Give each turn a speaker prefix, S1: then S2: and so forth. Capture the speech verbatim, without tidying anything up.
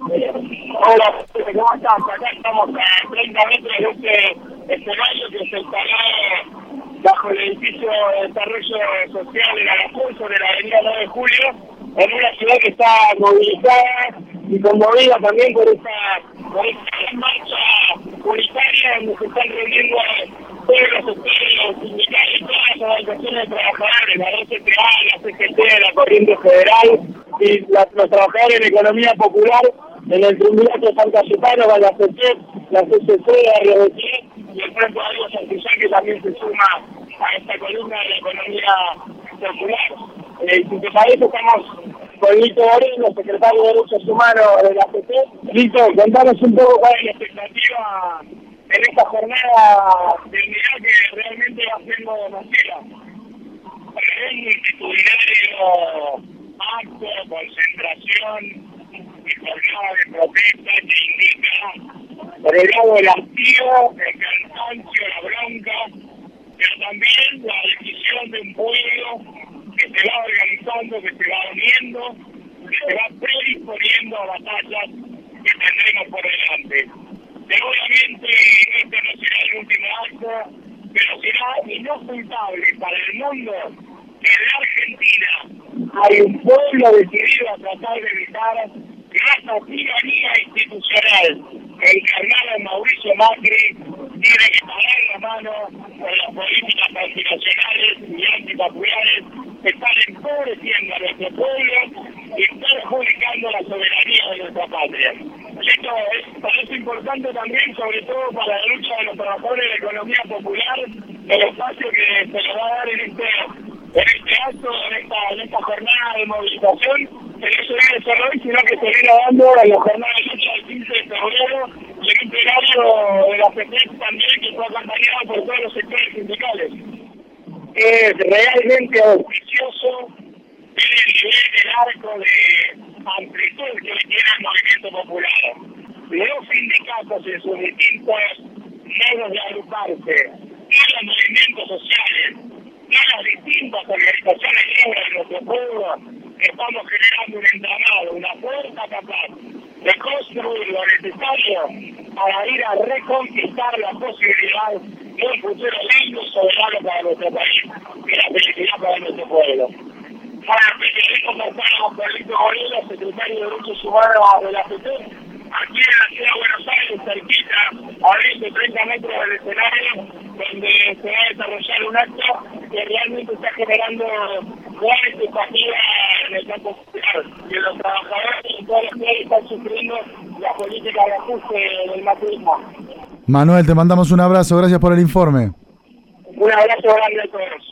S1: Hola, ¿cómo estás? Acá estamos a treinta metros de este escenario que se instaló bajo el edificio de desarrollo social de Alacruz, sobre la avenida nueve de julio, en una ciudad que está movilizada y conmovida también por esta, por esta marcha unitaria donde se están reuniendo todos los sectores sindicales, todas las organizaciones de trabajadores, la D C T A, la C G T, la Corriente Federal y la, los trabajadores en economía popular en el Triunvirato de San Cayetano, va la C C, la C C C, la R B T y el Frente Algo Santillán, que también se suma a esta columna de la economía popular. Eh, si te parece, estamos con Lito Moreno, secretario de Derechos Humanos de la C C. Lito, contanos un poco cuál es la expectativa en esta jornada de unidad que realmente va siendo masiva. Un multitudinario acto, concentración y jornada de protesta que indica, por el lado del hastío, el cansancio, la bronca, pero también la decisión de un pueblo que se va organizando, que se va uniendo, que se va predisponiendo a batallas que tendremos por delante. Seguramente este no será el último acto, pero será inocultable para el mundo que en la Argentina hay un pueblo decidido a tratar de evitar que esta tiranía institucional encarnada en Mauricio Macri tiene que parar la mano con las políticas antinacionales y antipopulares que están empobreciendo a nuestro pueblo y perjudicando la soberanía de nuestra patria. Esto es, parece importante también, sobre todo para la lucha de los trabajadores de la economía popular, el espacio que se le va a dar en este, en este acto, en esta, en esta jornada de movilización, que no se debe solo hoy, sino que se viene dando en la jornada de lucha del quince de febrero y en un plenario de la C P E C también, que fue acompañado por todos los sectores sindicales. Es realmente auspicioso ver el nivel del arco de amplitud que tiene el movimiento popular. Los sindicatos en sus distintos modos de agruparse, y los movimientos sociales, y las distintas organizaciones libres de nuestro pueblo, estamos generando un entramado, una fuerza capaz de construir lo necesario para ir a reconquistar la posibilidad de un futuro lindo y soberano para nuestro país y la felicidad para nuestro pueblo. Para el periodismo contamos con Lito Moreno, secretario de Derechos Humanos de la C T, aquí en la ciudad de Buenos Aires, cerquita, a veinte, treinta metros del escenario, donde se va a desarrollar un acto que realmente está generando gran expectativa en el campo popular y en los trabajadores y todos los que están sufriendo la política de ajuste del macrismo.
S2: Manuel, te mandamos un abrazo, gracias por el informe.
S1: Un abrazo grande a todos.